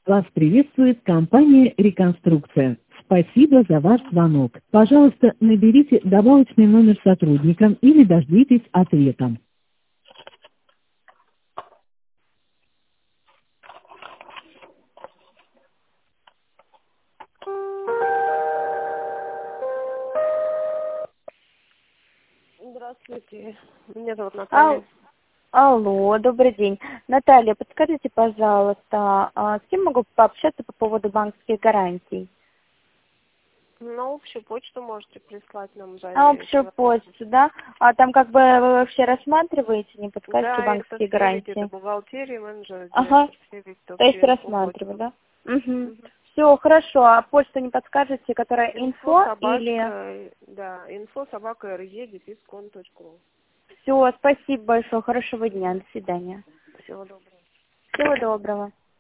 Вас приветствует компания «Реконструкция». Спасибо за ваш звонок. Пожалуйста, наберите добавочный номер сотрудника или дождитесь ответа. Здравствуйте, меня зовут Наталья. Алло, добрый день. Наталья, подскажите, пожалуйста, с кем могу пообщаться по поводу банковских гарантий? На общую почту можете прислать нам На общую почту, да? А там как бы вы вообще рассматриваете, не подскажете, да, банковские это гарантии? это бухгалтерия, менеджер, Ага, директор, все ведь то есть все по рассматриваю, почту. да? Угу. Все, хорошо. А почту не подскажете, которая Инфо инфо или... собачка, да, инфо собака re-kon.ru. Все, спасибо большое, хорошего дня, до свидания. Всего доброго. Всего доброго.